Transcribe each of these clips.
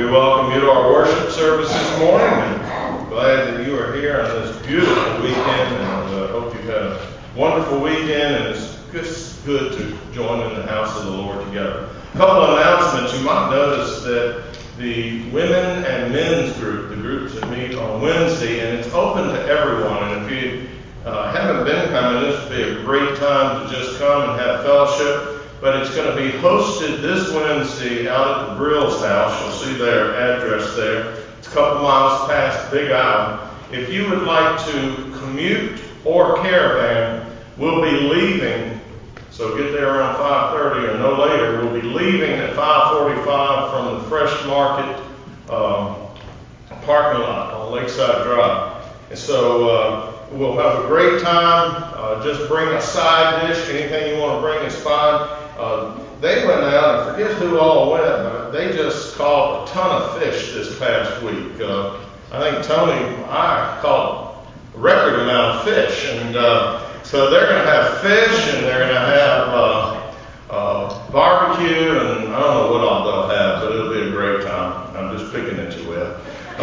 We welcome you to our worship service this morning, and glad that you are here on this beautiful weekend, and hope you've had a wonderful weekend, and it's just good to join in the house of the Lord together. A couple of announcements. You might notice that the women and men's group, the groups that meet on Wednesday, and it's open to everyone, and if you haven't been coming, this would be a great time to just come and have fellowship. But it's going to be hosted this Wednesday out at the Brill's house. You'll see their address there. It's a couple miles past Big Island. If you would like to commute or caravan, we'll be leaving. So get there around 5:30 or no later. We'll be leaving at 5:45 from the Fresh Market parking lot on Lakeside Drive. And so we'll have a great time. Just bring a side dish. Anything you want to bring is fine. They went out, and forget who all went, but they just caught a ton of fish this past week. I think Tony and I caught a record amount of fish, and so they're going to have fish, and they're going to have barbecue, and I don't know what all they'll have, but it'll be a great time. I'm just picking at you, Will.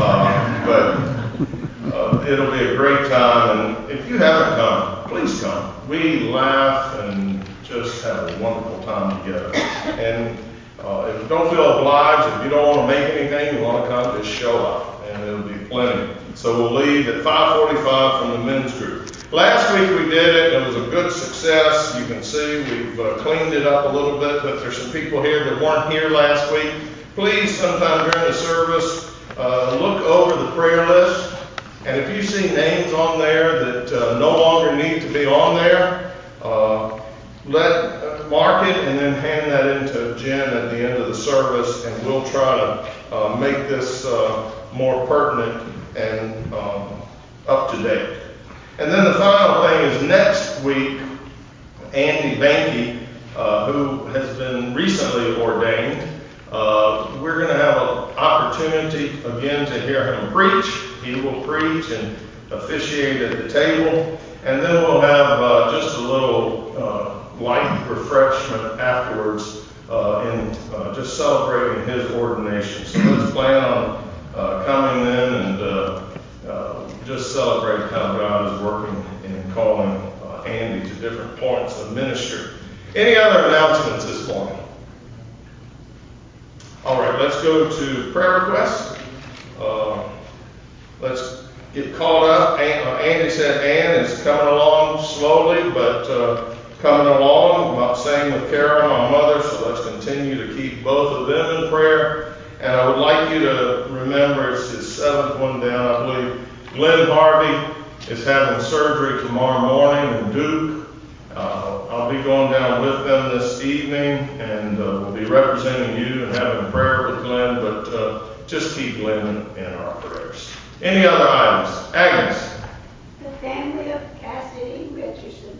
But it'll be a great time, and if you haven't come, please come. We laugh and just have a wonderful time together. And if you don't feel obliged, if you don't want to make anything, you want to come, just show up, and it'll be plenty. So we'll leave at 5:45 from the men's group. Last week we did it. It was a good success. You can see we've cleaned it up a little bit, but there's some people here that weren't here last week. Please, sometime during the service, look over the prayer list. And if you see names on there that no longer need to be on there, mark it and then hand that into Jen at the end of the service, and we'll try to make this more pertinent and up to date. And then the final thing is next week, Andy Banky, who has been recently ordained, we're going to have an opportunity again to hear him preach. He will preach and officiate at the table, and then we'll have just a little light refreshment afterwards in just celebrating his ordination. So let's plan on coming in and just celebrate how God is working and calling Andy to different points of ministry. Any other announcements this morning? All right, let's go to prayer requests. Let's get caught up. Andy said Ann is coming along slowly, but coming along. Same with Kara, my mother, so let's continue to keep both of them in prayer. And I would like you to remember, it's his seventh one down, I believe. Glenn Harvey is having surgery tomorrow morning in Duke. I'll be going down with them this evening, and we'll be representing you and having prayer with Glenn, but just keep Glenn in our prayers. Any other items? Agnes? The family of Cassidy Richardson.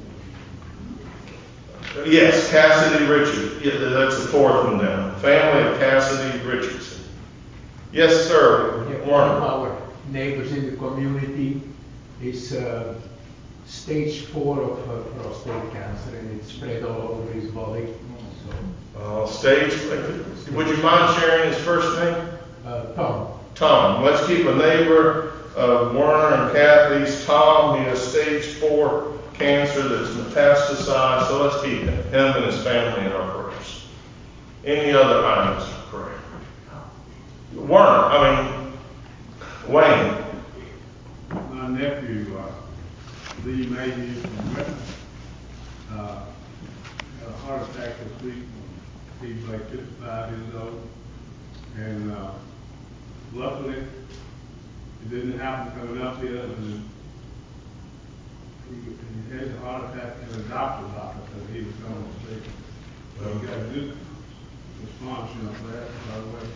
Yes, Cassidy Richardson. Yeah, that's the fourth one down. Family of Cassidy Richardson. Yes, sir. One of our neighbors in the community is stage 4 of prostate cancer, and it's spread all over his body. Would you mind sharing his first name? Tom. Tom. Let's keep a neighbor of Werner and Kathy's. Tom, he has stage 4 cancer that's metastasized, so let's keep him and his family in our prayers. Any other items of prayer? Wayne. My nephew, Lee Mayhew from Whitman, had a heart attack this week. He was like 55 years old, and luckily it didn't happen coming up here. He had a heart attack in the doctor's office that he was going to see. So he got a good response, for that, by the way.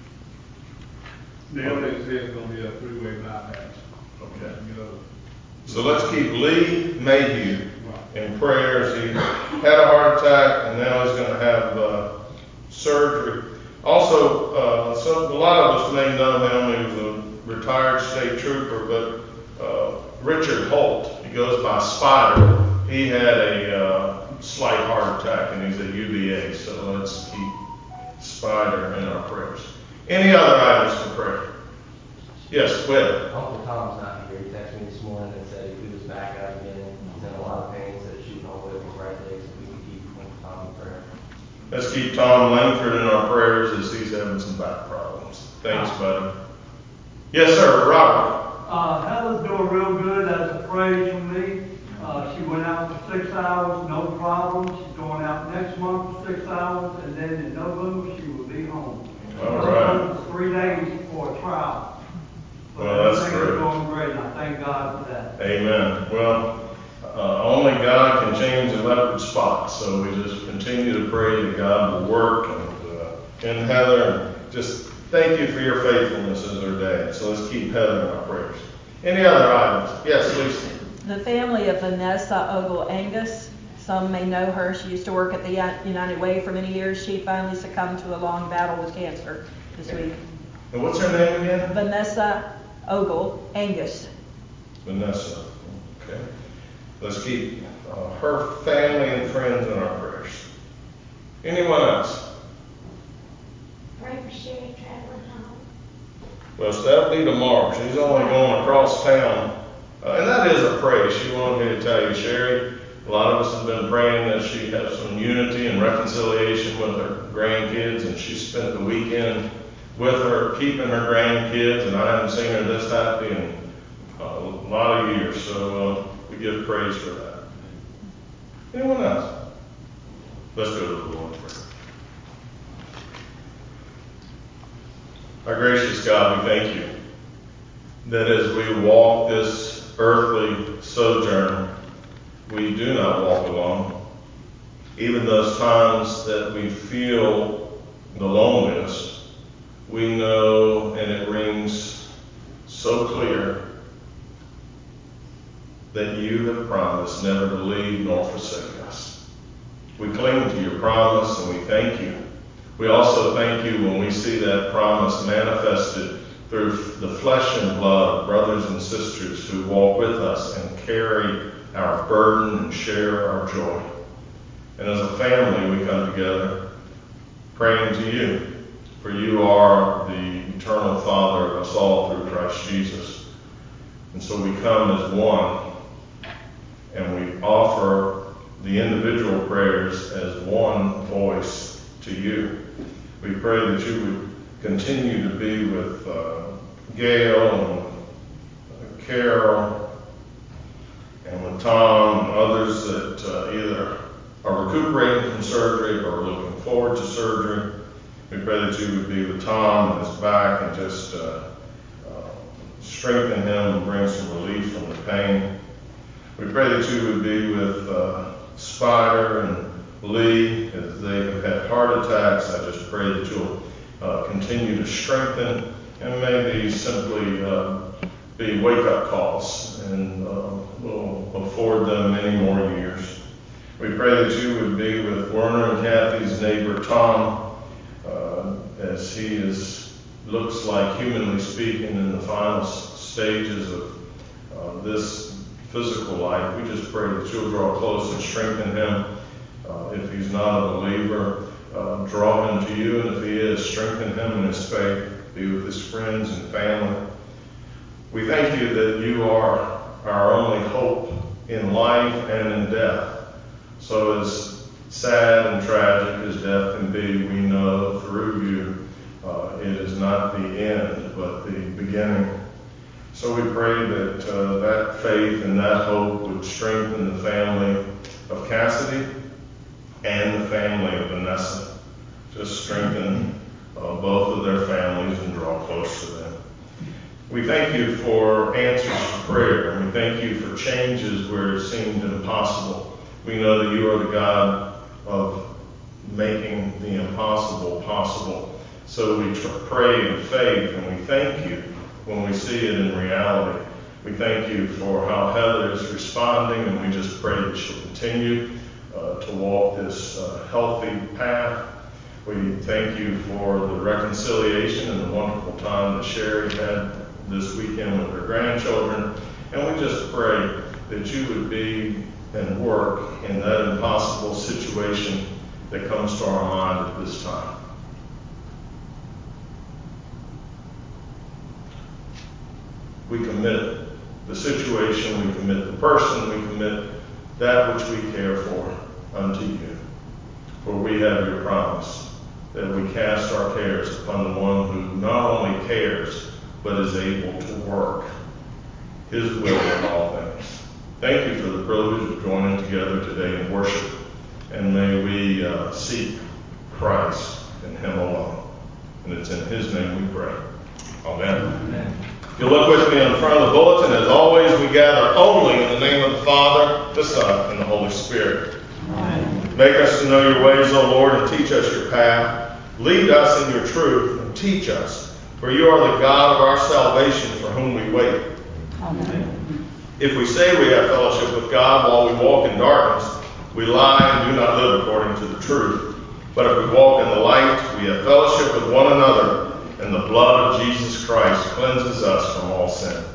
Now they say it's going to be a 3-way bypass. Okay. So let's keep Lee Mayhew in prayers. He had a heart attack, and now he's going to have surgery. Also, so a lot of us may know him. He was a retired state trooper, but Richard Holt, he goes by Spider. He had a slight heart attack, and he's at UVA. So let's keep Spider in our prayers. Any other items for prayer? Yes, go ahead. Uncle Tom's not here. He texted me this morning and said he was back out again. He's in a lot of pain. Said shooting all the way from right leg, so we can keep Uncle Tom in prayer. Let's keep Tom Langford in our prayers as he's having some back problems. Thanks, buddy. Yes, sir, Robert. Helen's doing real good. That's a praise from me. She went out for 6 hours, no problem. She's going out next month for 6 hours, and then in November she will be home. All right. 3 days for a trial. Well, that's everything's great. going great, and I thank God for that. Amen. Well, only God can change a leopard spot, so we just continue to pray that God will work. And Heather, just thank you for your faithfulness as our dad. So let's keep Heather in our prayers. Any other items? Yes, Lisa. The family of Vanessa Ogle Angus, some may know her. She used to work at the United Way for many years. She finally succumbed to a long battle with cancer this week. And what's her name again? Vanessa Ogle Angus. Vanessa. Okay. Let's keep her family and friends in our prayers. Anyone else? Pray for Sherry traveling home. Well, so that'll be tomorrow. She's only going across town. And that is a praise. She wanted me to tell you, Sherry, a lot of us have been praying that she has some unity and reconciliation with her grandkids, and she spent the weekend with her, keeping her grandkids, and I haven't seen her this happy in a lot of years. So we give praise for that. Anyone else? Let's go to the Lord in prayer. Our gracious God, we thank you that as we walk this earthly sojourn, we do not walk alone. Even those times that we feel the loneliness, we know, and it rings so clear, that you have promised never to leave nor forsake us. We cling to your promise and we thank you. We also thank you when we see that promise manifested through the flesh and blood of brothers and sisters who walk with us and carry our burden and share our joy. And as a family, we come together praying to you, for you are the eternal Father of us all through Christ Jesus. And so we come as one, and we offer the individual prayers as one voice to you. We pray that you would continue to be with Gail and Carol and with Tom and others that either are recuperating from surgery or are looking forward to surgery. We pray that you would be with Tom and his back and just strengthen him and bring some relief from the pain. We pray that you would be with Spider and Lee as they have had heart attacks. I just pray that you'll continue to strengthen and maybe simply be wake-up calls and will afford them many more years. We pray that you would be with Werner and Kathy's neighbor Tom as he looks like, humanly speaking, in the final stages of this physical life. We just pray that you'll draw close and strengthen him. If he's not a believer, draw him to you, and if he is, strengthen him in his faith. Be with his friends and family. We thank you that you are our only hope in life and in death. So as sad and tragic as death can be, we know through you it is not the end, but the beginning. So we pray that that faith and that hope would strengthen the family of Cassidy and the family of Vanessa. Just strengthen both of their families and draw close to them. We thank you for answers to prayer, and we thank you for changes where it seemed impossible. We know that you are the God of making the impossible possible. So we pray in faith, and we thank you when we see it in reality. We thank you for how Heather is responding, and we just pray that she'll continue to walk this healthy path. We thank you for the reconciliation and the wonderful time that Sherry had this weekend with her grandchildren. And we just pray that you would be and work in that impossible situation that comes to our mind at this time. We commit the situation, we commit the person, we commit that which we care for unto you. For we have your promise that we cast our cares upon the one who not only cares, but is able to work his will in all things. Thank you for the privilege of joining together today in worship. And may we seek Christ and him alone. And it's in his name we pray. Amen. Amen. If you look with me on the front of the bulletin, as always, we gather only in the name of the Father, the Son, and the Holy Spirit. Amen. Make us to know your ways, O Lord, and teach us your path. Lead us in your truth and teach us, for you are the God of our salvation, for whom we wait. Amen. If we say we have fellowship with God while we walk in darkness, we lie and do not live according to the truth. But if we walk in the light, we have fellowship with one another, and the blood of Jesus Christ cleanses us from all sin.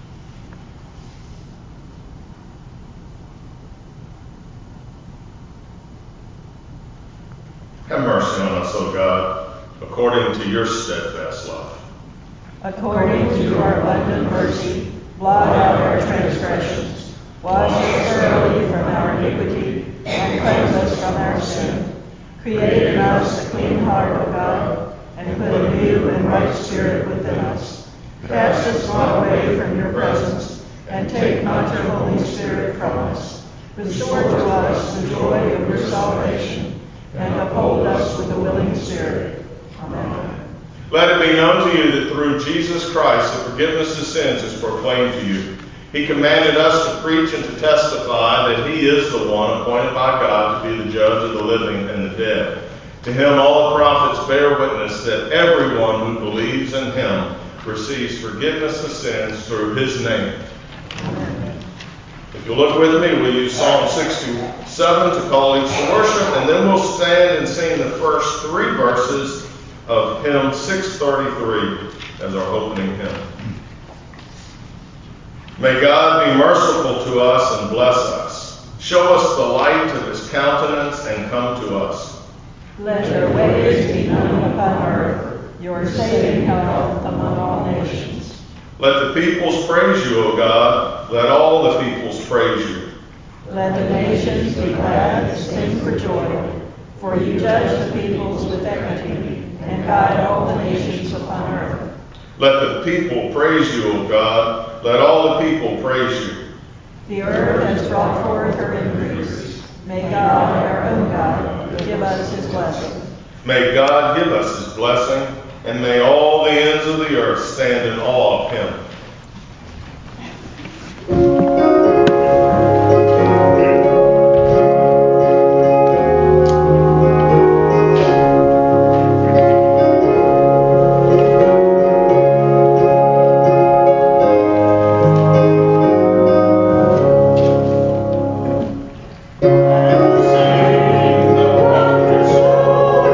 Have mercy on us, O God, according to your steadfast love. According to your abundant mercy, blot out our transgressions. Wash us thoroughly from our iniquity, and cleanse us from our sin. Create in us a clean heart, O God, and put a new and right spirit within us. Cast us not away from your presence, and take not your Holy Spirit from us. Restore to us the joy of your salvation, and uphold us with a willing spirit. Amen. Let it be known to you that through Jesus Christ the forgiveness of sins is proclaimed to you. He commanded us to preach and to testify that he is the one appointed by God to be the judge of the living and the dead. To him all the prophets bear witness that everyone who believes in him receives forgiveness of sins through his name. Amen. If you look with me, we'll use Psalm 67 to call each to worship, and then we'll stand and sing the first 3 verses of hymn 633 as our opening hymn. May God be merciful to us and bless us. Show us the light of his countenance and come to us. Let your ways be known upon earth, your saving health among all nations. Let the peoples praise you, O God. Let all the peoples praise you. Let the nations be glad and sing for joy, for you judge the peoples with equity and guide all the nations upon earth. Let the people praise you, O God. Let all the people praise you. The earth has brought forth her increase. May God, our own God, give us his blessing. May God give us his blessing, and may all the ends of the earth stand in awe of him.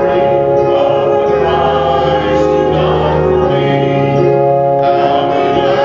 Amen.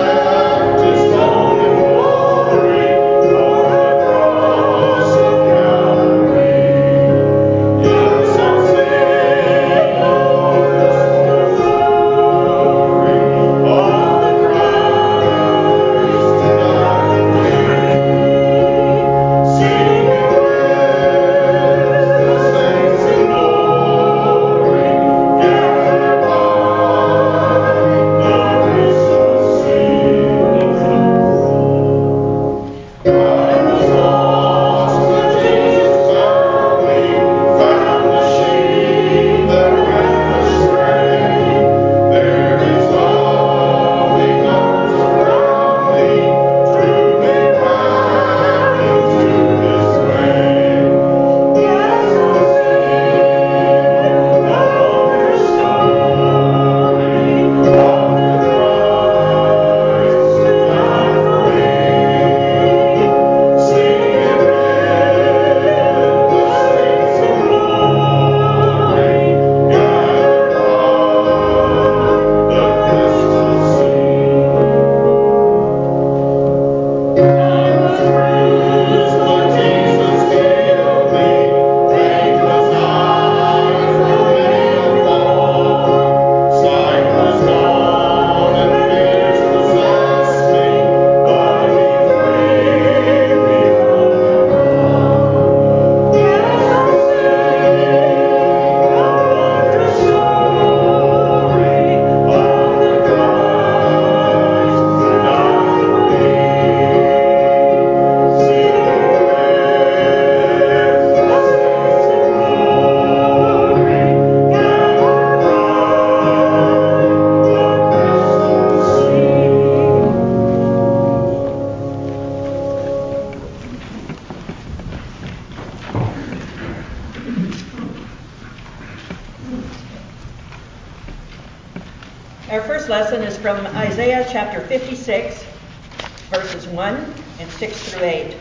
first lesson is from Isaiah chapter 56, verses 1 and 6 through 8.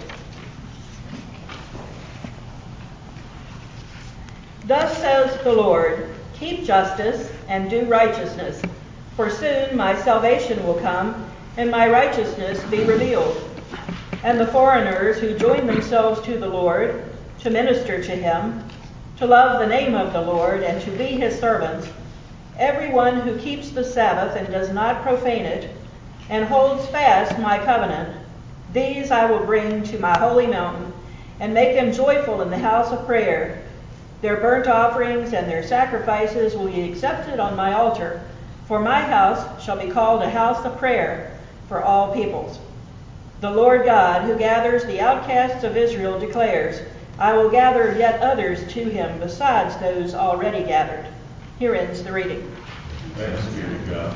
Thus says the Lord, keep justice and do righteousness, for soon my salvation will come, and my righteousness be revealed. And the foreigners who join themselves to the Lord, to minister to him, to love the name of the Lord, and to be his servants, everyone who keeps the Sabbath and does not profane it, and holds fast my covenant, these I will bring to my holy mountain, and make them joyful in the house of prayer. Their burnt offerings and their sacrifices will be accepted on my altar, for my house shall be called a house of prayer for all peoples. The Lord God, who gathers the outcasts of Israel, declares, I will gather yet others to him besides those already gathered. Here ends the reading. Thanks be to God.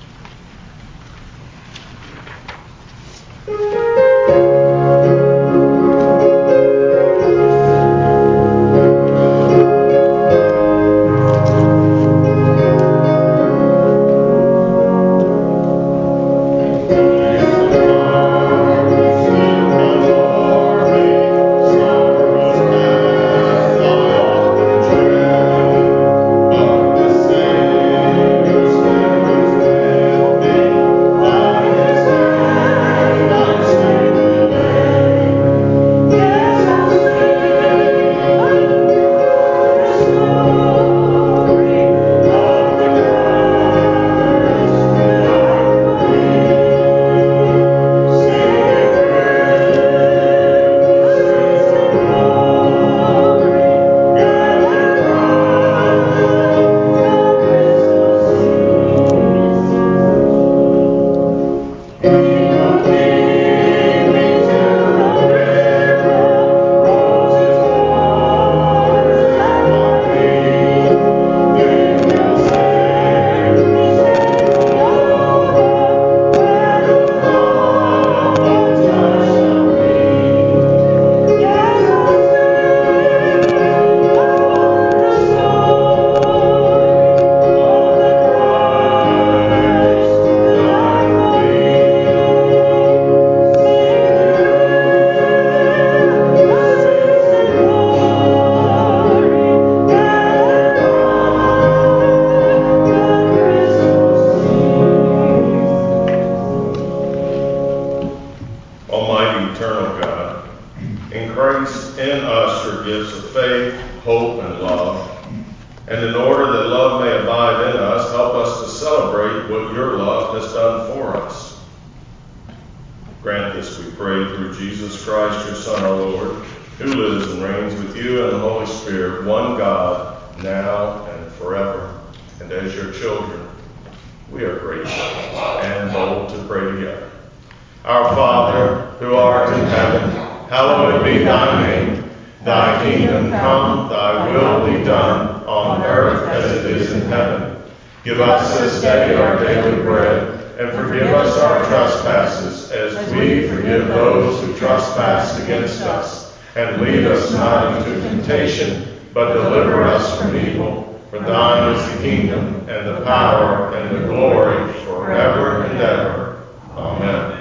Give us this day our daily bread, and forgive us our trespasses, as we forgive those who trespass against us. And lead us not into temptation, but deliver us from evil. For thine is the kingdom, and the power, and the glory, forever and ever. Amen.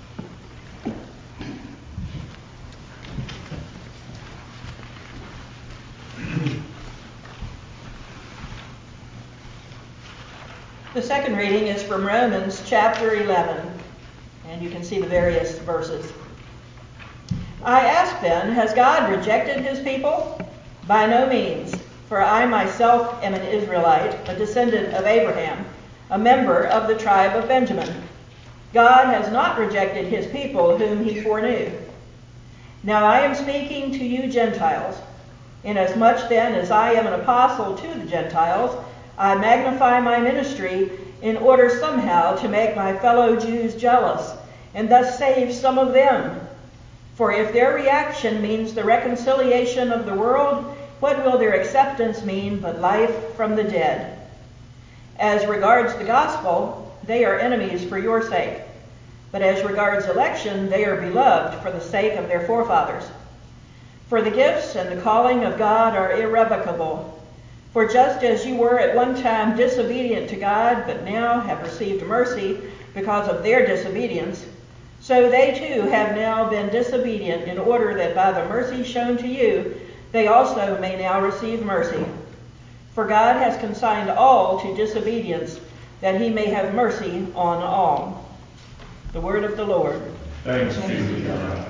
The second reading is from Romans chapter 11, and you can see the various verses. I ask then, has God rejected his people? By no means, for I myself am an Israelite, a descendant of Abraham, a member of the tribe of Benjamin. God has not rejected his people whom he foreknew. Now I am speaking to you Gentiles. Inasmuch then as I am an apostle to the Gentiles, I magnify my ministry in order somehow to make my fellow Jews jealous, and thus save some of them. For if their reaction means the reconciliation of the world, what will their acceptance mean but life from the dead? As regards the gospel, they are enemies for your sake. But as regards election, they are beloved for the sake of their forefathers. For the gifts and the calling of God are irrevocable. For just as you were at one time disobedient to God, but now have received mercy because of their disobedience, so they too have now been disobedient, in order that by the mercy shown to you, they also may now receive mercy. For God has consigned all to disobedience, that he may have mercy on all. The word of the Lord. Thanks be to God.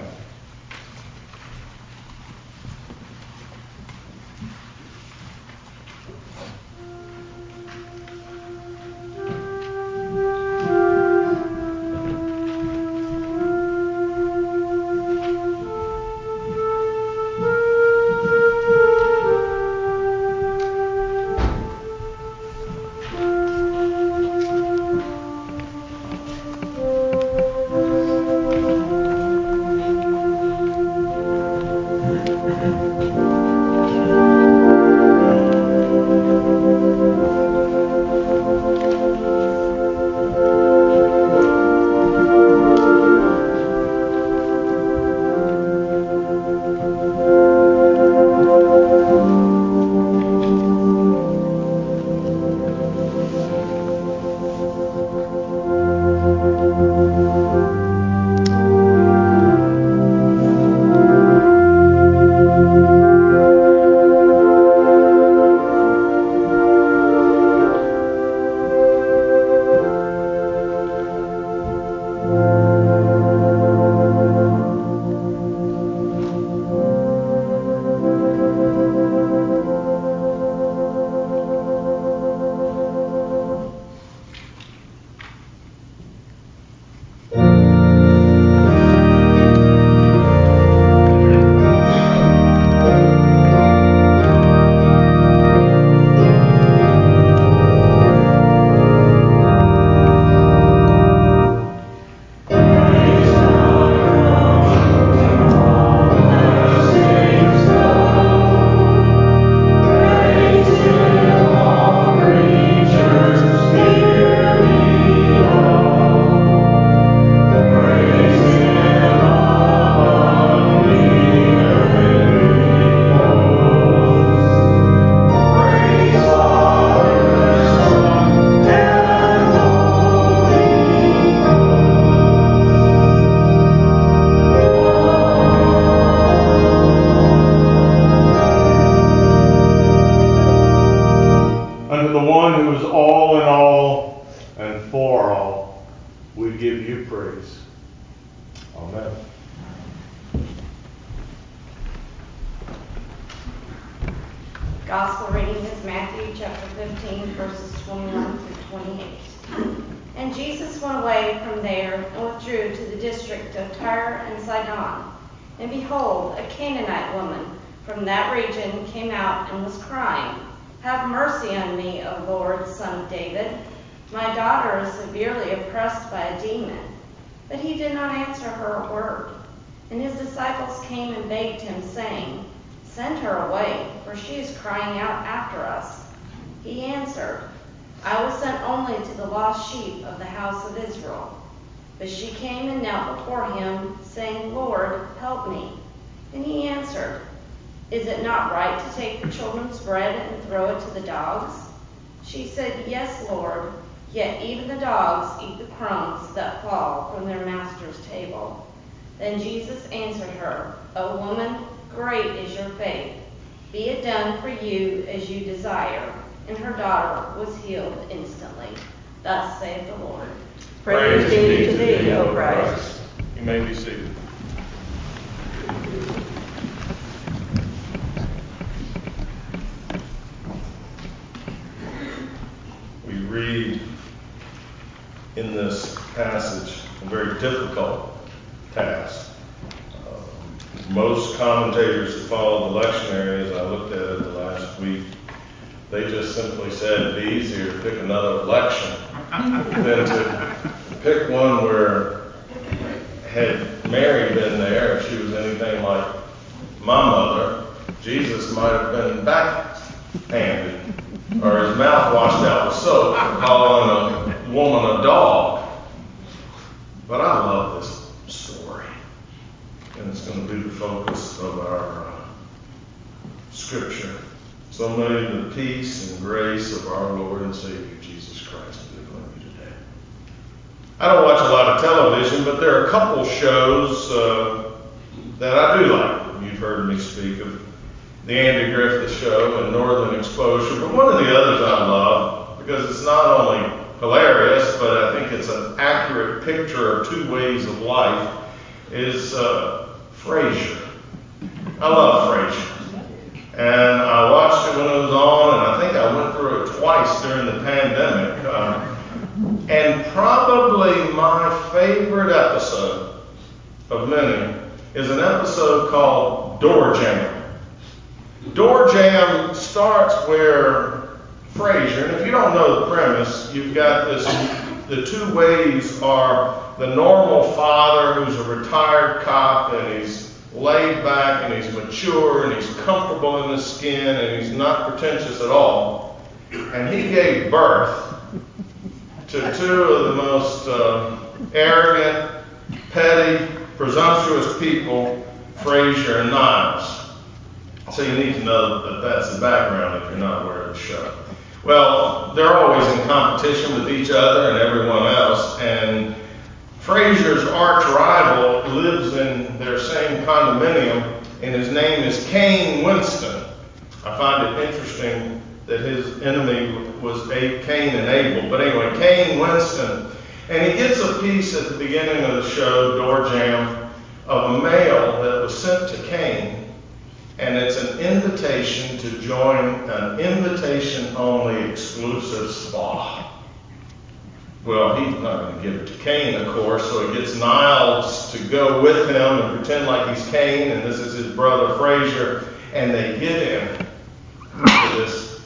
Unto the one who is all in all and for all, we give you praise. Amen. Gospel reading is Matthew chapter 15, verses 21 through 28. And Jesus went away from there and withdrew to the district of Tyre and Sidon. And behold, a Canaanite woman from that region came out and was crying, "Have mercy on me, O Lord, Son of David. My daughter is severely oppressed by a demon." But he did not answer her a word. And his disciples came and begged him, saying, "Send her away, for she is crying out after us." He answered, "I was sent only to the lost sheep of the house of Israel." But she came and knelt before him, saying, "Lord, help me." And he answered, "Is it not right to take the children's bread and throw it to the dogs?" She said, "Yes, Lord, yet even the dogs eat the crumbs that fall from their master's table." Then Jesus answered her, "O woman, great is your faith. Be it done for you as you desire." And her daughter was healed instantly. Thus saith the Lord. Praise be to thee, O Christ. You may be seated. We read in this passage a very difficult task. Most commentators that follow the lectionary, as I looked at it the last week, they just simply said it'd be easier to pick another election than to pick one where, had Mary been there, if she was anything like my mother, Jesus might have been backhanded, or his mouth washed out with soap for calling a woman a dog. But I love this story, and it's going to be the focus of our scripture. It's So may the peace and grace of our Lord and Savior Jesus Christ be with you today. I don't watch a lot of television, but there are a couple shows that I do like. You've heard me speak of the Andy Griffith Show and Northern Exposure, but one of the others I love, because it's not only hilarious, but I think it's an accurate picture of two ways of life, is Frasier. I love Frasier. And I watched it when it was on, and I think I went through it twice during the pandemic. And probably my favorite episode of many is an episode called Door Jam. Door Jam starts where Frasier, and if you don't know the premise, you've got this, the two ways are the normal father who's a retired cop and he's laid back and he's mature and he's comfortable in his skin and he's not pretentious at all. And he gave birth to two of the most arrogant, petty, presumptuous people, Frasier and Niles. So you need to know that that's the background if you're not aware of the show. Well, they're always in competition with each other and everyone else, and Frasier's arch rival lives in their same condominium, and his name is Cain Winston. I find it interesting that his enemy was Cain and Abel. But anyway, Cain Winston. And he gets a piece at the beginning of the show, Door Jam, of a mail that was sent to Cain. And it's an invitation to join an invitation-only exclusive spa. Well, he's not going to give it to Cain, of course, so he gets Niles to go with him and pretend like he's Cain, and this is his brother Frasier, and they get in to this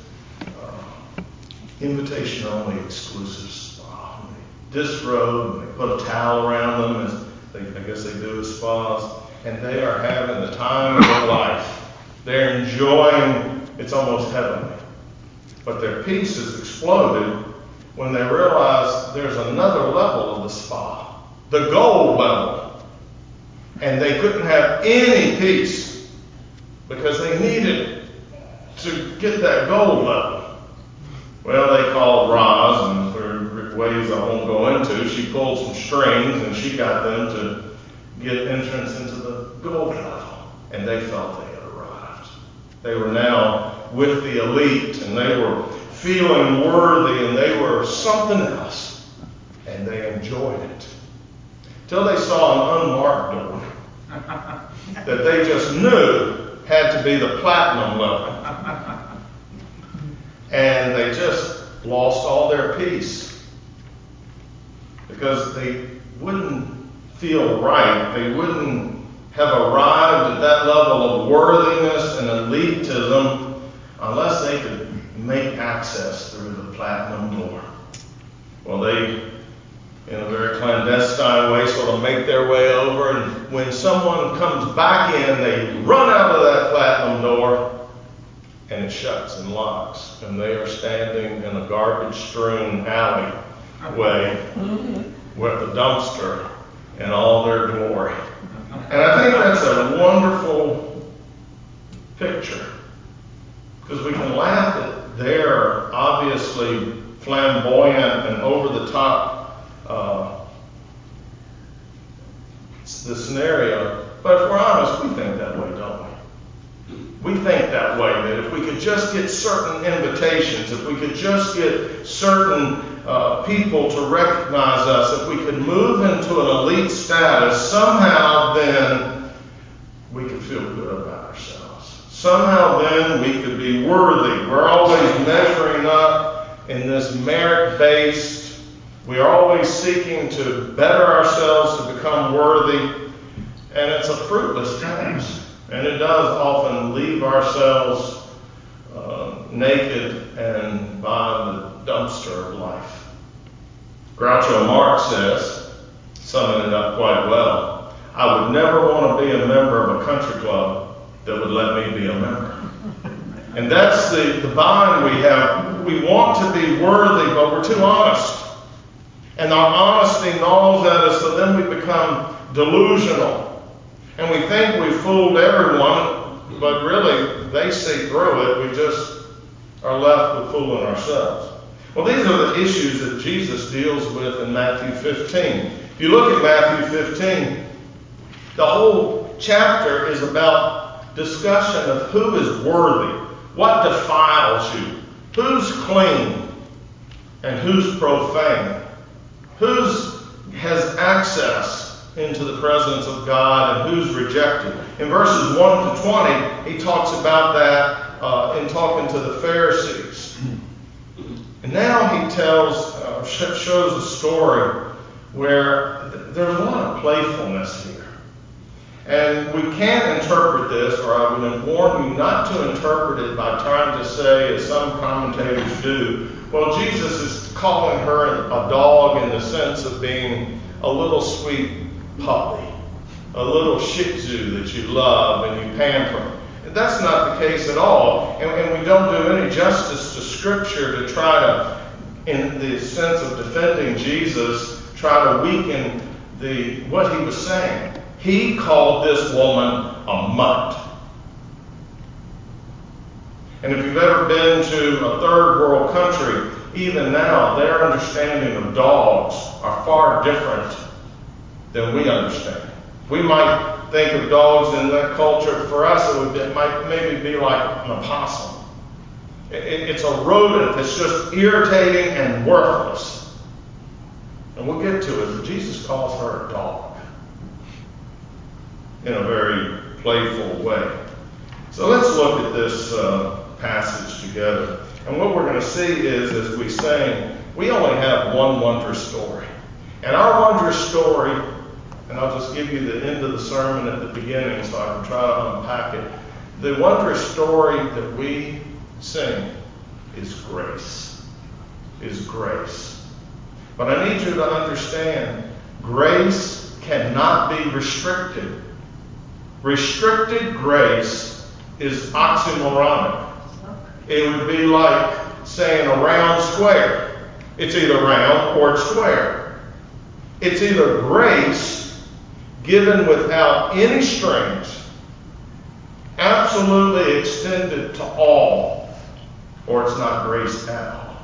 invitation-only exclusive spa. And they disrobe, and they put a towel around them, as I guess they do at spas, and they are having the time of their life. They're enjoying, it's almost heavenly. But their peace has exploded when they realize there's another level of the spa, the gold level. And they couldn't have any peace because they needed to get that gold level. Well, they called Roz, and for ways I won't go into, she pulled some strings and she got them to get entrance into the gold level. And they felt they had arrived. They were now with the elite, and they were feeling worthy, and they were something else. And they enjoyed it. Till they saw an unmarked door that they just knew had to be the platinum level. And they just lost all their peace because they wouldn't feel right. They wouldn't have arrived at that level of worthiness and elitism unless they could make access through the platinum door. Well, they, in a very clandestine way, sort of make their way over, and when someone comes back in, they run out of that platinum door, and it shuts and locks, and they are standing in a garbage-strewn alleyway with the dumpster in all their glory. And I think that's a wonderful picture, because we can laugh at their obviously flamboyant and over-the-top the scenario, but if we're honest, we think that way, don't we? We think that way, that if we could just get certain invitations, if we could just get certain people to recognize us, if we could move into an elite status, somehow then we could feel good about ourselves. Somehow then we could be worthy. We're always measuring up in this merit-based, we are always seeking to better ourselves to become worthy, and it's a fruitless task. And it does often leave ourselves naked and by the dumpster of life. Groucho Marx says, summing it up quite well, I would never want to be a member of a country club that would let me be a member. And that's the bind we have. We want to be worthy, but we're too honest. And our honesty gnaws at us, so then we become delusional. And we think we've fooled everyone, but really, they see through it. We just are left with fooling ourselves. Well, these are the issues that Jesus deals with in Matthew 15. If you look at Matthew 15, the whole chapter is about discussion of who is worthy, what defiles you, who's clean, and who's profane, who's has access into the presence of God and who's rejected. In verses 1 to 20, he talks about that in talking to the Pharisees. And now he shows a story where there's a lot of playfulness here. And we can't interpret this, or I would warn you not to interpret it by trying to say, as some commentators do, well, Jesus is calling her a dog in the sense of being a little sweet puppy, a little Shih Tzu that you love and you pamper. That's not the case at all. And we don't do any justice to Scripture to try to, in the sense of defending Jesus, try to weaken what he was saying. He called this woman a mutt. And if you've ever been to a third world country, even now, their understanding of dogs are far different than we understand. We might think of dogs in that culture. For us, it might maybe be like an opossum. It's a rodent that's just irritating and worthless. And we'll get to it, but Jesus calls her a dog in a very playful way. So let's look at this passage together. And what we're going to see is, as we sang, we only have one wondrous story. And our wondrous story, and I'll just give you the end of the sermon at the beginning so I can try to unpack it. The wondrous story that we sing is grace. Is grace. But I need you to understand, grace cannot be restricted. Restricted grace is oxymoronic. It would be like saying a round square. It's either round or it's square. It's either grace given without any strings, absolutely extended to all, or it's not grace at all.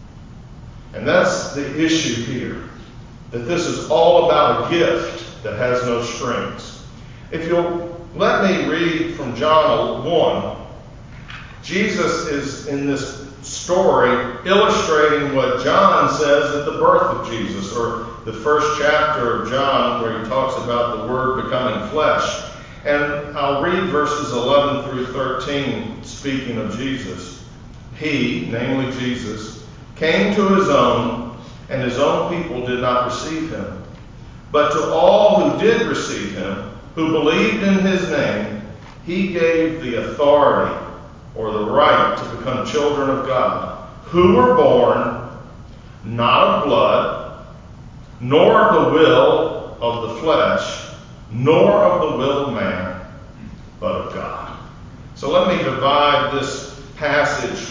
And that's the issue here, that this is all about a gift that has no strings. If you'll let me read from John 1, Jesus is in this story illustrating what John says at the birth of Jesus, or the first chapter of John where he talks about the Word becoming flesh. And I'll read verses 11 through 13, speaking of Jesus. He, namely Jesus, came to his own, and his own people did not receive him. But to all who did receive him, who believed in his name, he gave the authority, or the right, to become children of God, who were born not of blood, nor of the will of the flesh, nor of the will of man, but of God. So let me divide this passage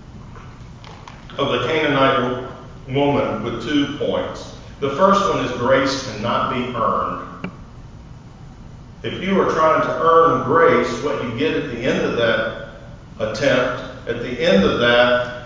of the Canaanite woman with 2 points. The first one is grace cannot be earned. If you are trying to earn grace, what you get at the end of that attempt, at the end of that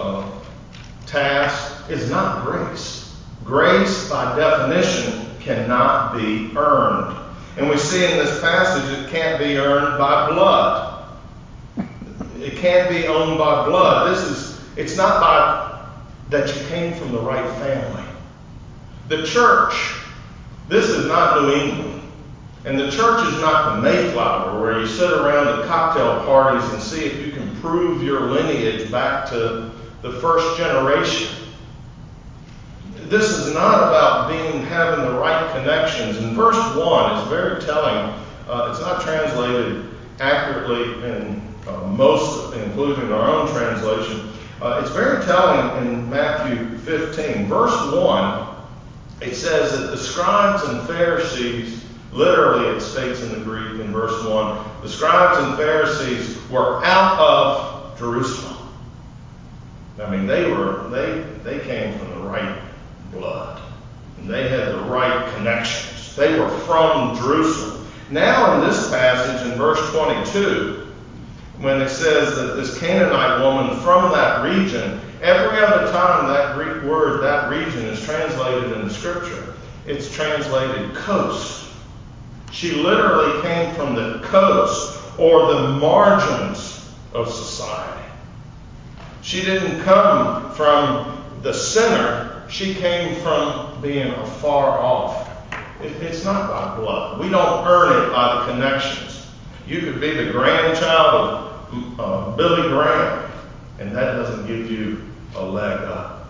task, is not grace. Grace, by definition, cannot be earned. And we see in this passage it can't be earned by blood. It can't be owned by blood. It's not by that you came from the right family. The church, this is not New England. And the church is not the Mayflower where you sit around at cocktail parties and see if you can prove your lineage back to the first generation. This is not about having the right connections. And verse 1 is very telling. It's not translated accurately in most, including our own translation. It's very telling in Matthew 15. Verse 1, it says that the scribes and Pharisees, literally it states in the Greek in verse 1, the scribes and Pharisees were out of Jerusalem. I mean, they came from the right blood. And they had the right connections. They were from Jerusalem. Now in this passage in verse 22, when it says that this Canaanite woman from that region, every other time that Greek word, that region, is translated in the Scripture, it's translated coast. She literally came from the coast or the margins of society. She didn't come from the center. She came from being afar off. It's not by blood. We don't earn it by the connections. You could be the grandchild of Billy Graham, and that doesn't give you a leg up.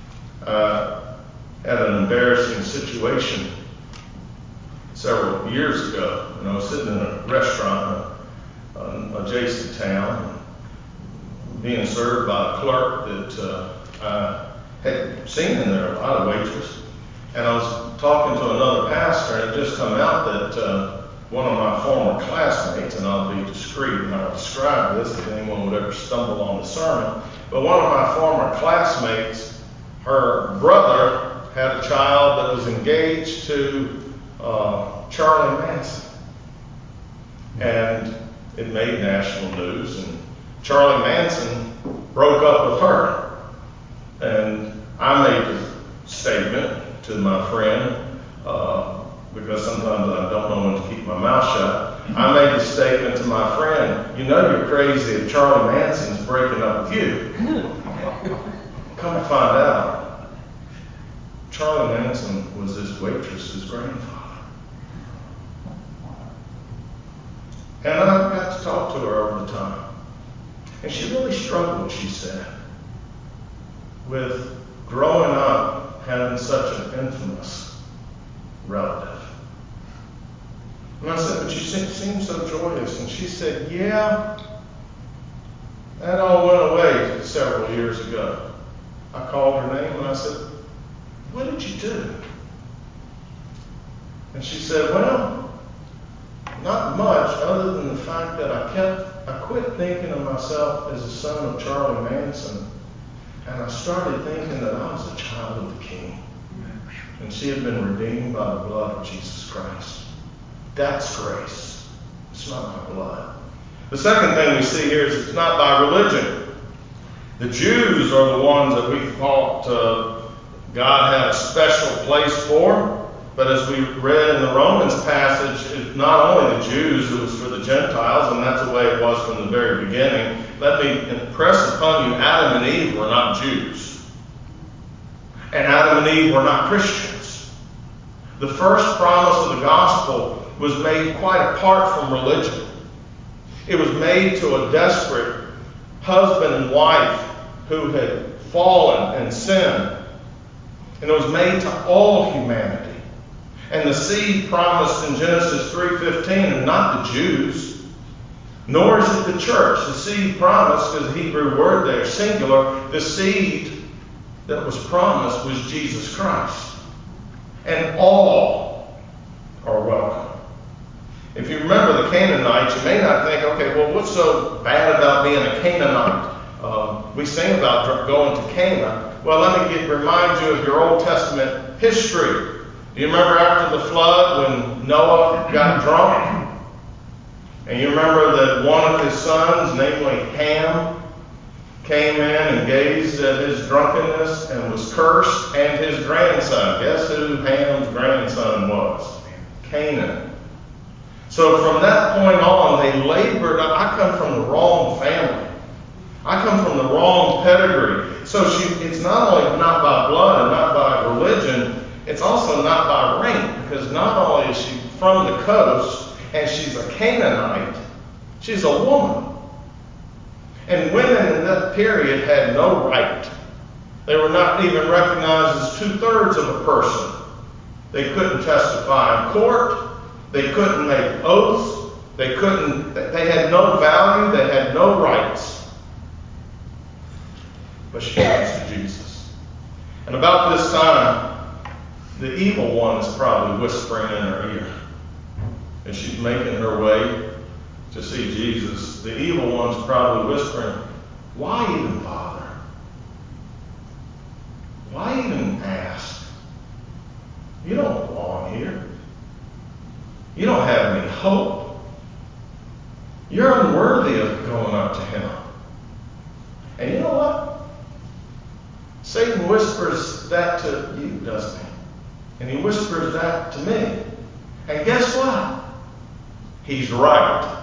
Had an embarrassing situation several years ago when I was sitting in a restaurant in an adjacent town, being served by a clerk that I had seen in there, a lot of waitress. And I was talking to another pastor, and it just come out that one of my former classmates, and I'll be discreet when I describe this, if anyone would ever stumble on the sermon, but one of my former classmates, her brother had a child that was engaged to Charlie Manson. And it made national news, and Charlie Manson broke up with her. And I made a statement to my friend, because sometimes I don't know when to keep my mouth shut. I made a statement to my friend, you know you're crazy if Charlie Manson's breaking up with you. Come to find out, Charlie Manson was this waitress's grandfather. And I got to talk to her over the time. And she really struggled, she said, with growing up having such an infamous relative. And I said, but you seem so joyous. And she said, yeah, that all went away several years ago. I called her name and I said, what did you do? And she said, well, not much other than the fact that I quit thinking of myself as a son of Charlie Manson, and I started thinking that I was a child of the King. And she had been redeemed by the blood of Jesus Christ. That's grace. It's not by blood. The second thing we see here is it's not by religion. The Jews are the ones that we thought God had a special place for. But as we read in the Romans passage, it's not only the Jews, it was for the Gentiles, and that's the way it was from the very beginning. Let me impress upon you, Adam and Eve were not Jews. And Adam and Eve were not Christians. The first promise of the gospel was made quite apart from religion. It was made to a desperate husband and wife who had fallen and sinned. And it was made to all humanity. And the seed promised in Genesis 3:15 are not the Jews, nor is it the church. The seed promised, because the Hebrew word there, singular, the seed that was promised was Jesus Christ. And all are welcome. If you remember the Canaanites, you may not think, okay, well, what's so bad about being a Canaanite? We sing about going to Canaan. Well, let me remind you of your Old Testament history. Do you remember after the flood when Noah got drunk? And you remember that one of his sons, namely Ham, came in and gazed at his drunkenness and was cursed, and his grandson. Guess who Ham's grandson was? Canaan. So from that point on, they labored. I come from the wrong family. I come from the wrong pedigree. So it's not only not by blood and not by religion, it's also not by rank, because not only is she from the coast and she's a Canaanite, she's a woman. And women in that period had no right. They were not even recognized as 2/3 of a person. They couldn't testify in court. They couldn't make oaths. They had no value. They had no rights. But she comes to Jesus. And about this time, the evil one is probably whispering in her ear. As she's making her way to see Jesus, the evil one's probably whispering, why even bother? Why even ask? You don't belong here. You don't have any hope. You're unworthy of going up up to him. And you know what? Satan whispers that to you, doesn't he? And he whispers that to me. And guess what? He's right.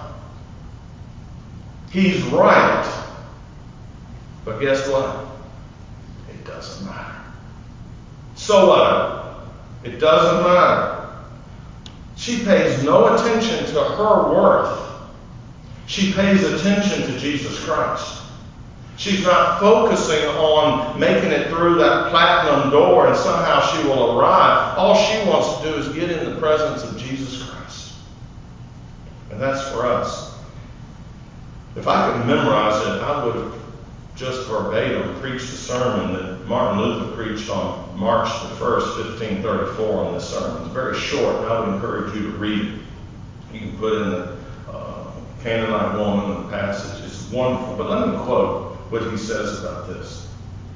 He's right. But guess what? It doesn't matter. So what? It doesn't matter. She pays no attention to her worth. She pays attention to Jesus Christ. She's not focusing on making it through that platinum door and somehow she will arrive. All she wants to do is get in the presence of Jesus Christ. And that's for us. If I could memorize it, I would have just verbatim preached the sermon that Martin Luther preached on March the 1st, 1534 on this sermon. It's very short, and I would encourage you to read it. You can put in the Canaanite woman, the passage. It's wonderful. But let me quote what he says about this.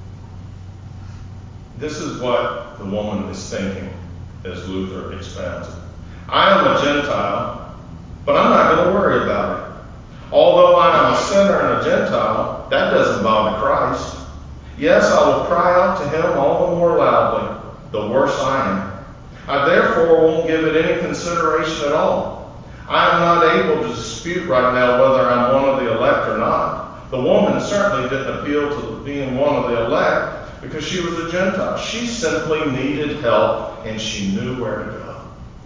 This is what the woman is thinking as Luther expounds it. I am a Gentile, but I'm not going to worry about it. Although I am a sinner and a Gentile, that doesn't bother Christ. Yes, I will cry out to him all the more loudly, the worse I am. I therefore won't give it any consideration at all. I am not able to dispute right now whether I'm one of the elect or not. The woman certainly didn't appeal to being one of the elect because she was a Gentile. She simply needed help and she knew where to go.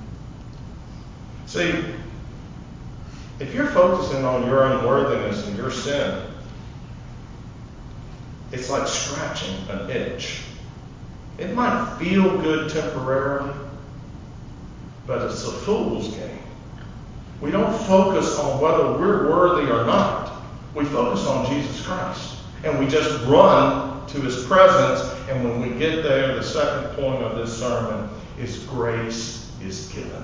See, if you're focusing on your unworthiness and your sin, it's like scratching an itch. It might feel good temporarily, but it's a fool's game. We don't focus on whether we're worthy or not. We focus on Jesus Christ. And we just run to his presence. And when we get there, the second point of this sermon is grace is given.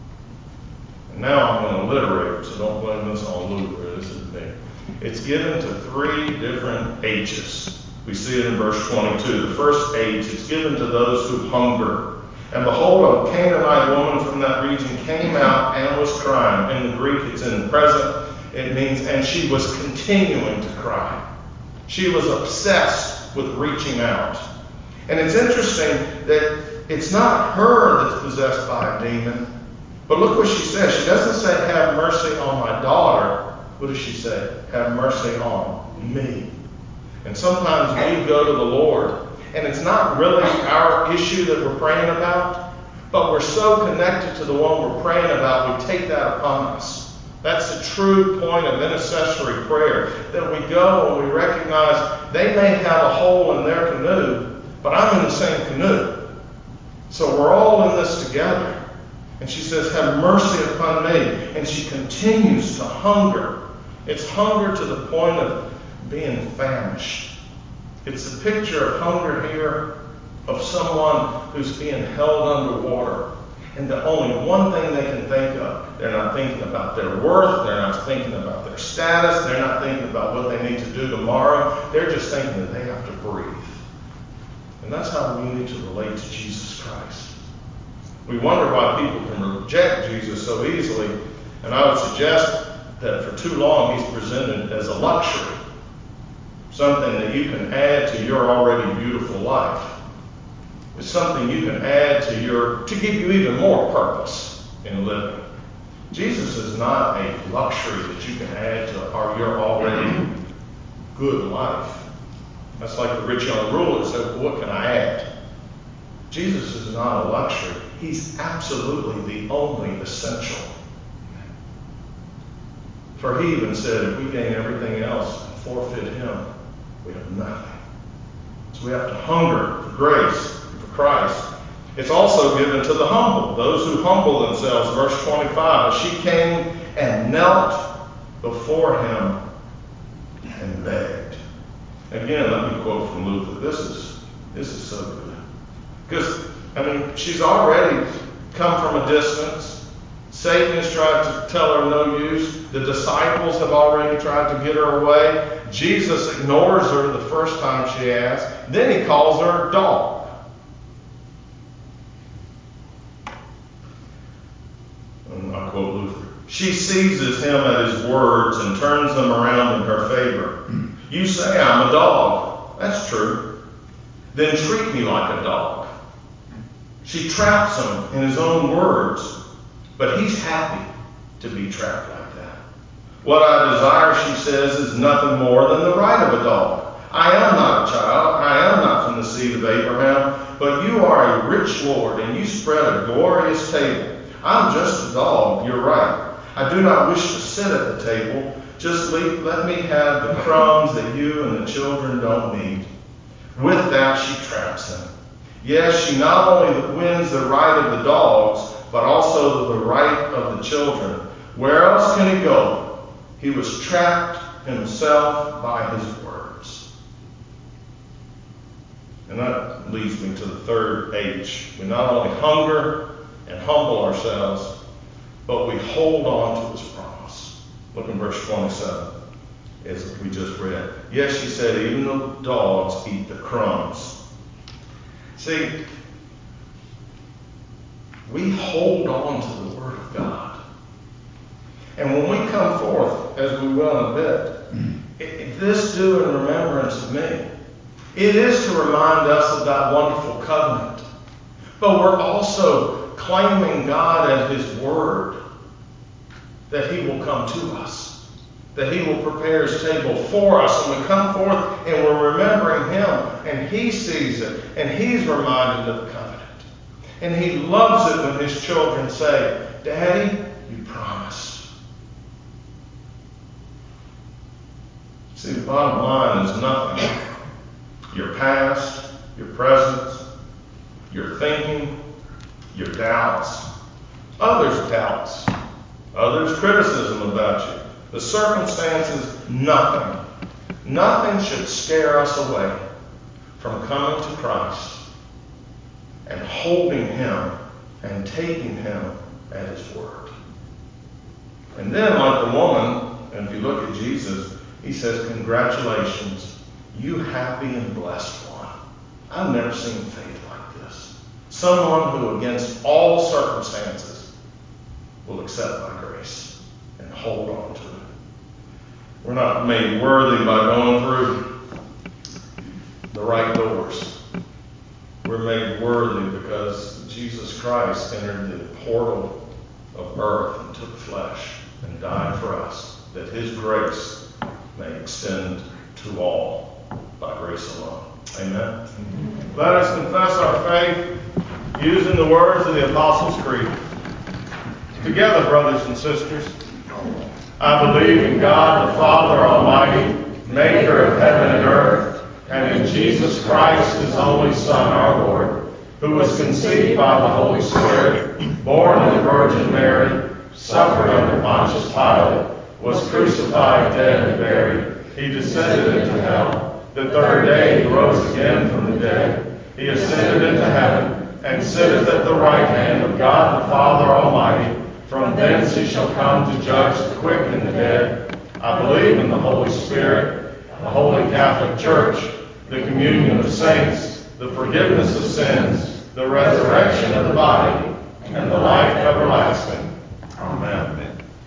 And now I'm going to alliterate, so don't blame this on Luther. This is me. It's given to three different H's. We see it in verse 22. The first H, it's given to those who hunger. And behold, a Canaanite woman from that region came out and was crying. In the Greek, it's in the present. It means, and she was continuing to cry. She was obsessed with reaching out. And it's interesting that it's not her that's possessed by a demon. But look what she says. She doesn't say, have mercy on my daughter. What does she say? Have mercy on me. And sometimes we go to the Lord, and it's not really our issue that we're praying about, but we're so connected to the one we're praying about, we take that upon us. That's the true point of intercessory prayer, that we go and we recognize they may have a hole in their canoe, but I'm in the same canoe. So we're all in this together. And she says, have mercy upon me. And she continues to hunger. It's hunger to the point of being famished. It's a picture of hunger here of someone who's being held underwater. And the only one thing they can think of, they're not thinking about their worth, they're not thinking about their status, they're not thinking about what they need to do tomorrow. They're just thinking that they have to breathe. And that's how we need to relate to Jesus Christ. We wonder why people can reject Jesus so easily, and I would suggest that for too long he's presented as a luxury, something that you can add to your already beautiful life. It's something you can add to give you even more purpose in living. Jesus is not a luxury that you can add to your already good life. That's like the rich young ruler said, what can I add? Jesus is not a luxury. He's absolutely the only essential. For he even said, if we gain everything else and forfeit him, we have nothing. So we have to hunger for grace, for Christ. It's also given to the humble, those who humble themselves. Verse 25, she came and knelt before him and begged. Again, let me quote from Luther. This is so good. Because, she's already come from a distance. Satan has tried to tell her no use. The disciples have already tried to get her away. Jesus ignores her the first time she asks. Then he calls her a dog. And I quote Luther. She seizes him at his words and turns them around in her favor. You say I'm a dog. That's true. Then treat me like a dog. She traps him in his own words, but he's happy to be trapped like that. What I desire, she says, is nothing more than the right of a dog. I am not a child. I am not from the seed of Abraham, but you are a rich Lord, and you spread a glorious table. I'm just a dog, you're right. I do not wish to sit at the table. Just let me have the crumbs that you and the children don't need. With that, she traps him. Yes, she not only wins the right of the dogs, but also the right of the children. Where else can he go? He was trapped himself by his words. And that leads me to the third H. We not only hunger and humble ourselves, but we hold on to his promise. Look in verse 27, as we just read. Yes, she said, even the dogs eat the crumbs. See, we hold on to the Word of God. And when we come forth, as we will in a bit, this do in remembrance of me. It is to remind us of that wonderful covenant. But we're also claiming God as his Word, that he will come to us, that he will prepare his table for us. And we come forth and we're remembering him, and he sees it, and he's reminded of the covenant. And he loves it when his children say, Daddy, you promised. See, the bottom line is nothing. Your past, your present, your thinking, your doubts, others' doubts, others' criticism about you, the circumstances, nothing. Nothing should scare us away from coming to Christ and holding him and taking him at his word. And then, like the woman, and if you look at Jesus, he says, congratulations, you happy and blessed one. I've never seen faith like this. Someone who, against all circumstances, will accept my grace and hold on to it. We're not made worthy by going through the right doors. We're made worthy because Jesus Christ entered the portal of birth and took flesh and died for us, that his grace may extend to all by grace alone. Amen. Let us confess our faith using the words of the Apostles' Creed. Together, brothers and sisters, I believe in God, the Father Almighty, maker of heaven and earth, and in Jesus Christ, his only Son, our Lord, who was conceived by the Holy Spirit, born of the Virgin Mary, suffered under Pontius Pilate, was crucified, dead, and buried. He descended into hell. The third day he rose again from the dead. He ascended into heaven, and sitteth at the right hand of God the Father Almighty. From thence he shall come to judge the quick and the dead. I believe in the Holy Spirit, the Holy Catholic Church, the communion of saints, the forgiveness of sins, the resurrection of the body, and the life everlasting. Amen.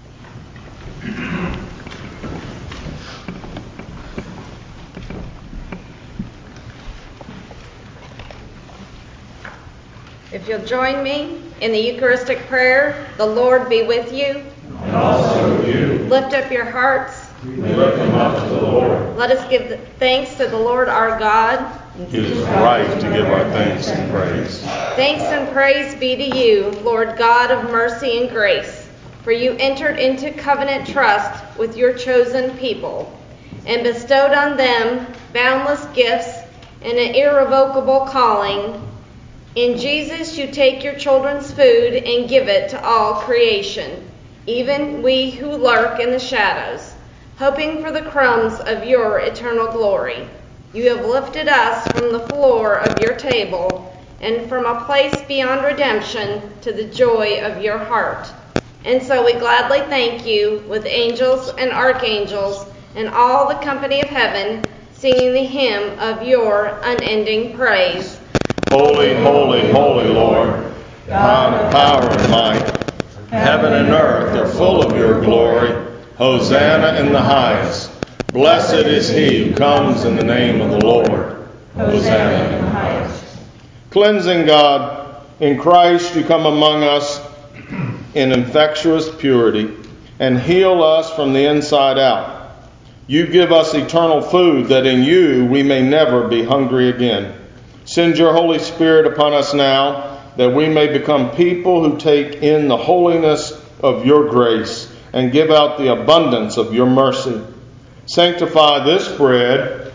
If you'll join me in the Eucharistic prayer, the Lord be with you. And also with you. Lift up your hearts. We lift them up to the Lord. Let us give thanks to the Lord our God. It is right to give our thanks and praise. Thanks and praise be to you, Lord God of mercy and grace, for you entered into covenant trust with your chosen people and bestowed on them boundless gifts and an irrevocable calling. In Jesus, you take your children's food and give it to all creation, even we who lurk in the shadows, hoping for the crumbs of your eternal glory. You have lifted us from the floor of your table and from a place beyond redemption to the joy of your heart. And so we gladly thank you with angels and archangels and all the company of heaven, singing the hymn of your unending praise. Holy, holy, holy Lord, God of power and might, heaven heaven and earth are full of your glory. Hosanna in the highest. Blessed is he who comes in the name of the Lord. Hosanna in the highest. Cleansing God, in Christ you come among us in infectious purity and heal us from the inside out. You give us eternal food that in you we may never be hungry again. Send your Holy Spirit upon us now that we may become people who take in the holiness of your grace and give out the abundance of your mercy. Sanctify this bread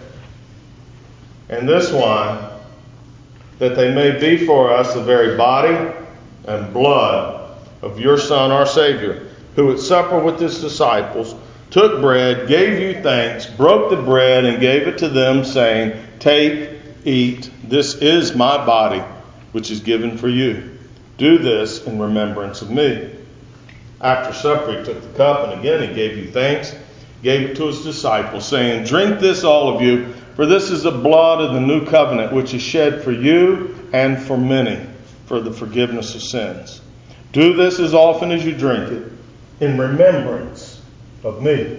and this wine, that they may be for us the very body and blood of your Son, our Savior, who at supper with his disciples took bread, gave you thanks, broke the bread, and gave it to them, saying, "Take, eat, this is my body, which is given for you. Do this in remembrance of me." After supper, he took the cup, and again he gave you thanks, gave it to his disciples, saying, "Drink this, all of you, for this is the blood of the new covenant, which is shed for you and for many, for the forgiveness of sins. Do this as often as you drink it, in remembrance of me."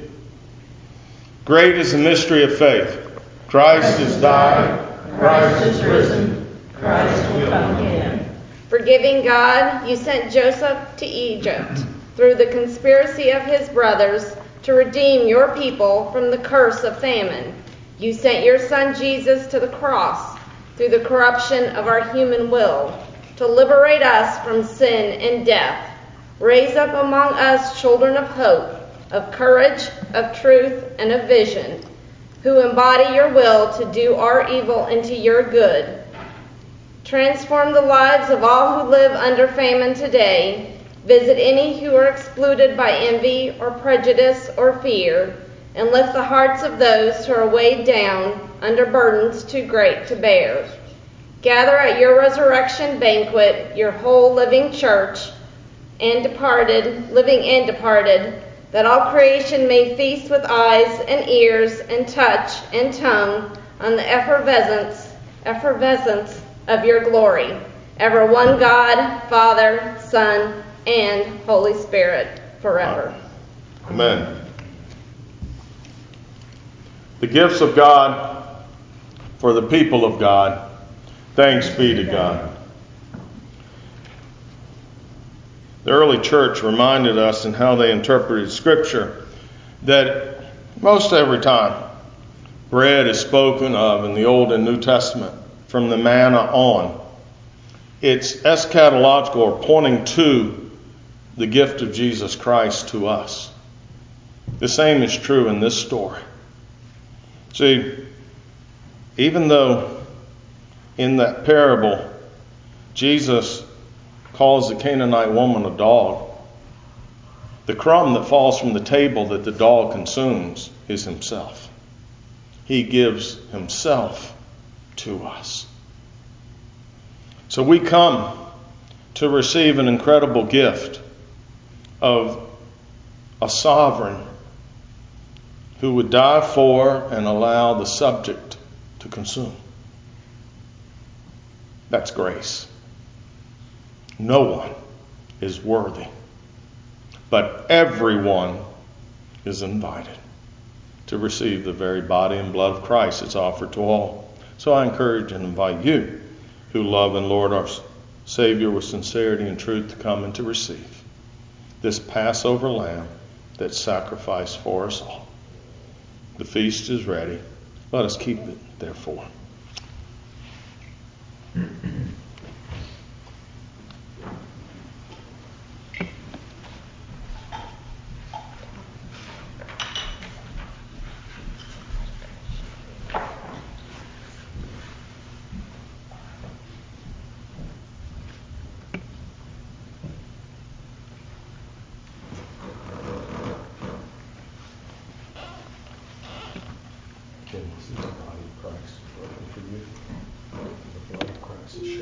Great is the mystery of faith. Christ has died. Christ is risen. Christ will come again. Forgiving God, you sent Joseph to Egypt through the conspiracy of his brothers to redeem your people from the curse of famine. You sent your Son Jesus to the cross through the corruption of our human will to liberate us from sin and death. Raise up among us children of hope, of courage, of truth, and of vision, who embody your will to do our evil into your good. Transform the lives of all who live under famine today. Visit any who are excluded by envy or prejudice or fear, and lift the hearts of those who are weighed down under burdens too great to bear. Gather at your resurrection banquet your whole living church, living and departed, that all creation may feast with eyes and ears and touch and tongue on the effervescence of your glory. Ever one God, Father, Son, and Holy Spirit, forever. Amen. The gifts of God for the people of God. Thanks be to God. The early church reminded us in how they interpreted Scripture that most every time bread is spoken of in the Old and New Testament from the manna on, it's eschatological or pointing to the gift of Jesus Christ to us. The same is true in this story. See, even though in that parable Jesus calls the Canaanite woman a dog, the crumb that falls from the table that the dog consumes is himself. He gives himself to us. So we come to receive an incredible gift of a sovereign who would die for and allow the subject to consume. That's grace. No one is worthy, but everyone is invited to receive the very body and blood of Christ that's offered to all. So I encourage and invite you who love and Lord our Savior with sincerity and truth to come and to receive this Passover lamb that's sacrificed for us all. The feast is ready. Let us keep it, therefore. This is the body of Christ broken for you. The blood of Christ is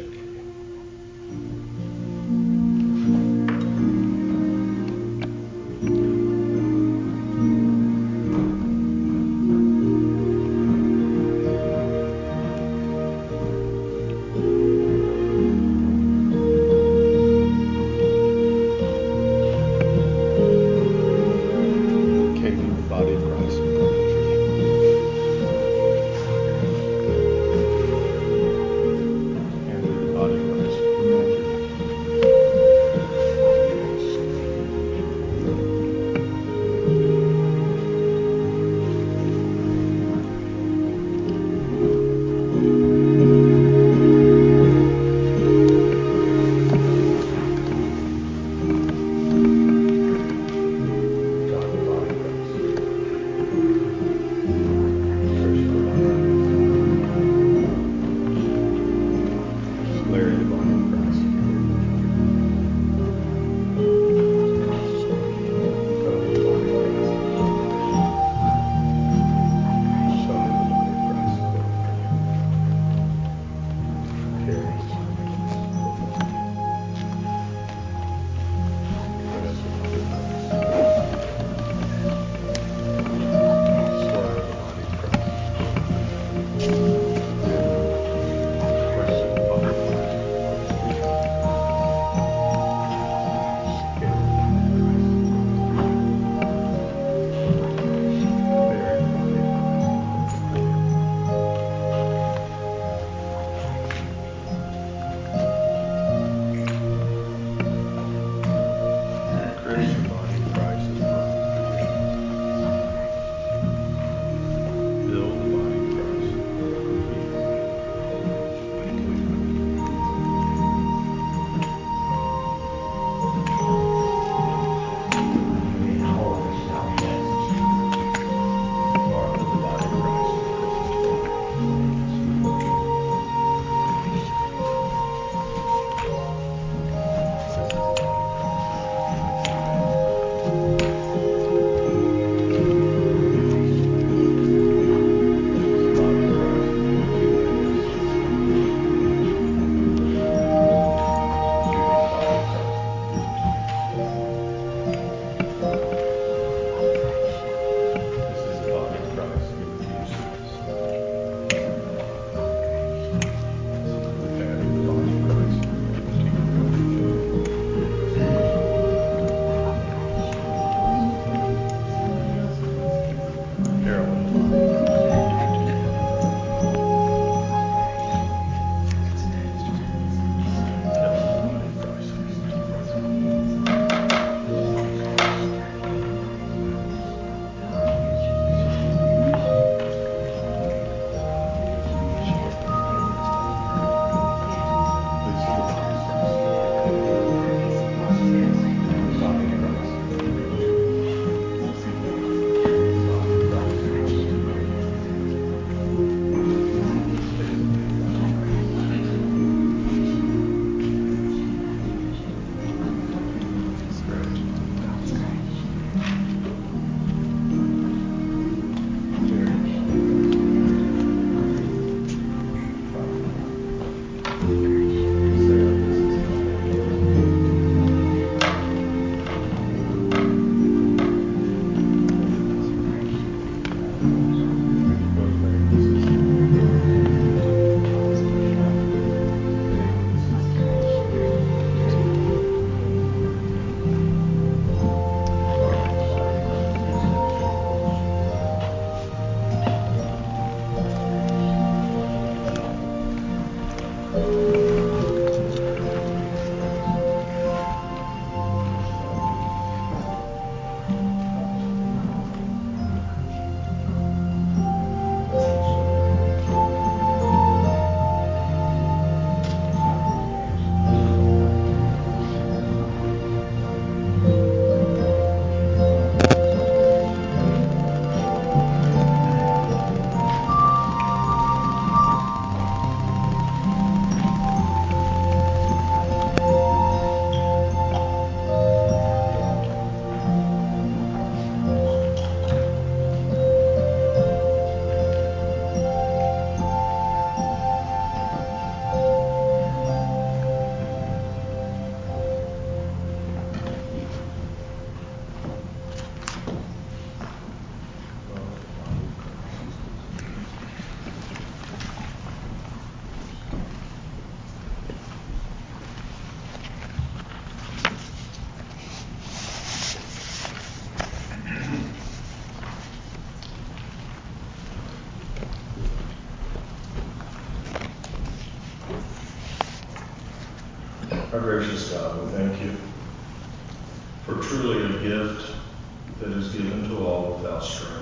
for truly a gift that is given to all without strings.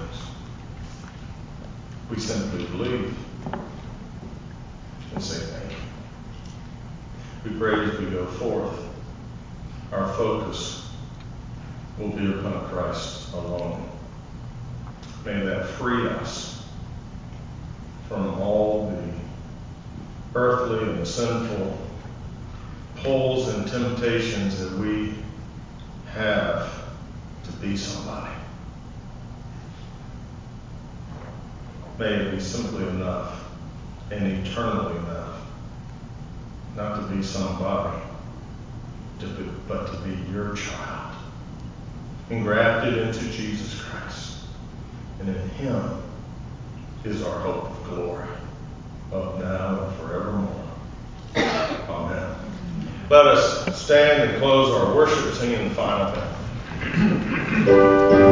We simply believe and say thank you. We pray as we go forth, our focus will be upon Christ alone. May that free us from all the earthly and sinful pulls and temptations that we have to be somebody. May it be simply enough and eternally enough not to be somebody, but to be your child, engrafted into Jesus Christ. And in him is our hope of glory, of now and forevermore. Amen. Let us stand and close our worship singing the final hymn.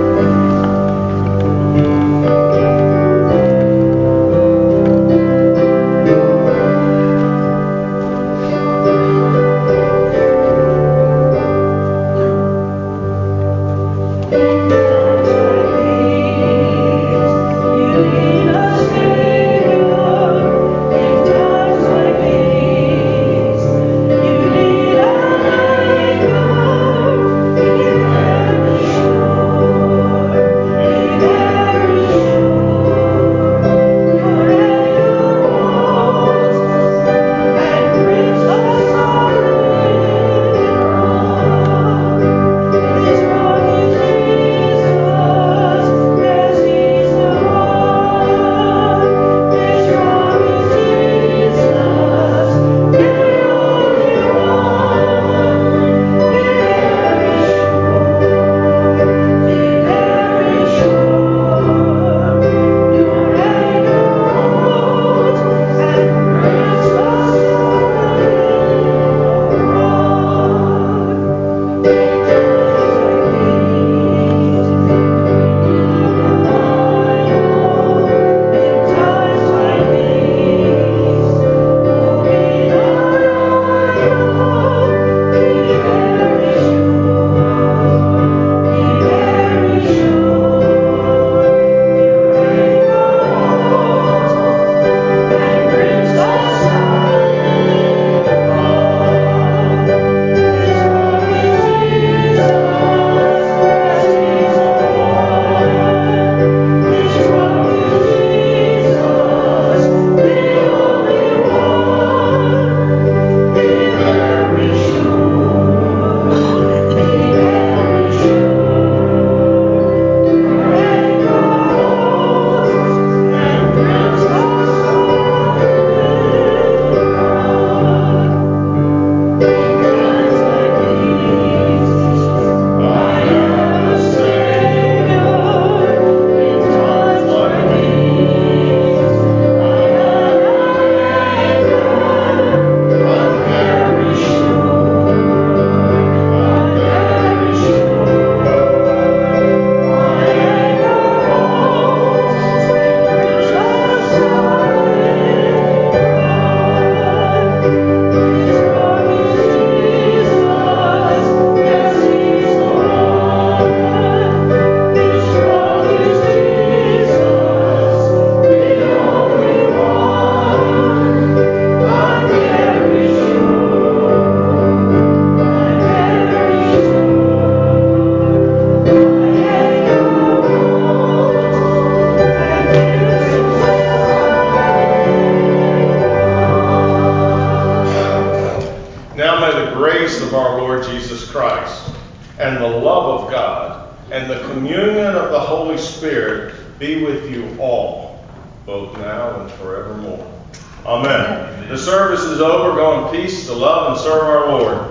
And the love of God and the communion of the Holy Spirit be with you all, both now and forevermore. Amen. The service is over. Go in peace to love and serve our Lord.